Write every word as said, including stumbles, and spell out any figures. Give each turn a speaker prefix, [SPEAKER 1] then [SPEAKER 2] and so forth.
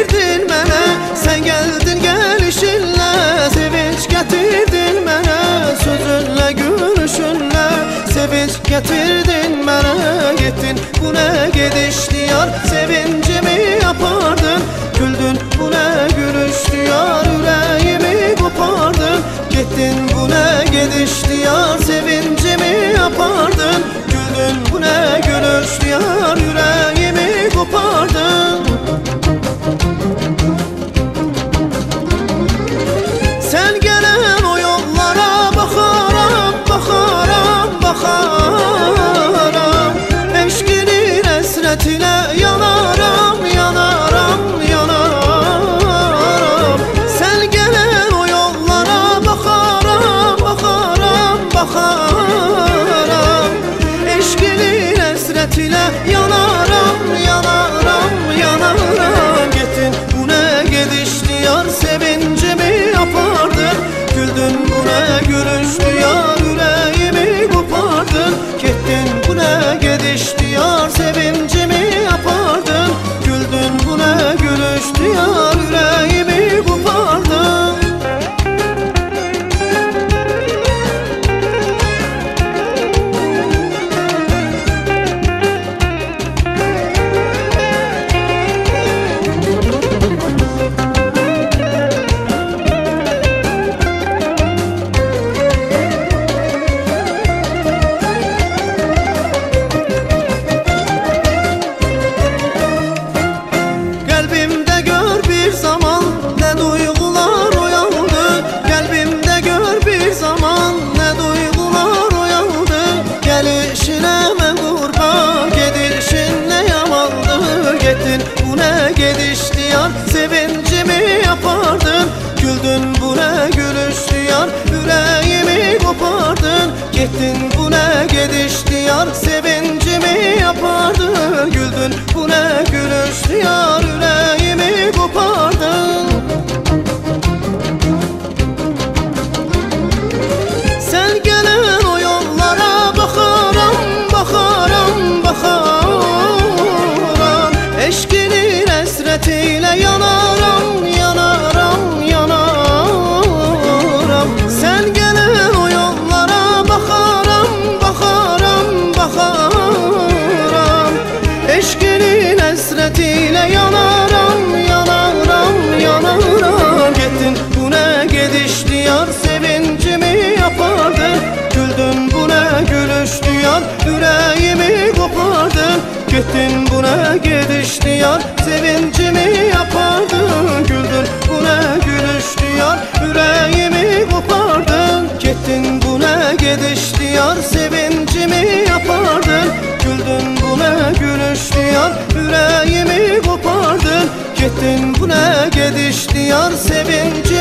[SPEAKER 1] getirdin mənə, sən gəldin gəlişinlə, sevinç getirdin mənə, sözünlə gülüşünlə, sevinç getirdin mənə. Getdin bu nə gedişdi yar, sevincimi apardın, güldün bu nə gülüşdü yar, ürəyimi qopardın. Getdin bu nə gedişdi yar, sevincimi apardın, güldün bu nə gülüşdü yar, ürəyimi qopardın. Sen gelen o yollara bakaram, bakaram, bakaram, eşkinin esretine yanaram, yanaram, yanaram. Sen gelen o yollara bakaram, bakaram, bakaram, eşkinin esretine yanaram, yanaram, yanaram. Gittin bu ne gedişti yar, sevincimi apardın, güldün bu ne gülüştü yar, yüreğimi kopardın. Gittin bu ne gedişti yar, sevincimi apardın, güldün bu ne gülüştü yar, yüreğimi kopardın. Kalbimde gör bir zaman ne duygular uyandı, kalbimde gör bir zaman ne duygular uyandı. Gelişine ben kurban, gidişin ne yamandı. Gittin bu ne gedişti yar, sevincimi yapardın, güldün bu ne gülüştü yar, yüreğimi kopardın. Gittin bu ne gedişti yar, sevincimi yapardın, güldün bu ne gülüştü yar, yüreğimi kopardın. Sen gelen o yollara bakaram, bakaram, bakaram, eşkinin esretiyle yanaram, yanaram, yanaram. Sen gelen o yollara bakaram, bakaram, bakaram, eşkinin esretiyle yanaram, yanaram, yanaram. Gittin bu ne gedişti yar, sevincimi yapardın, güldün bu ne gülüştü yar, yüreğimi kopardın. Gittin bu ne gedişti yar, sevincimi yapardın, güldün bu ne gülüştü yar, yüreğimi kopardın. Gittin bu ne gedişti yar, sevincimi yapardın, güldün bu ne gülüştü yar, yüreğimi kopardın. Gittin bu ne gedişti yar, sevincimi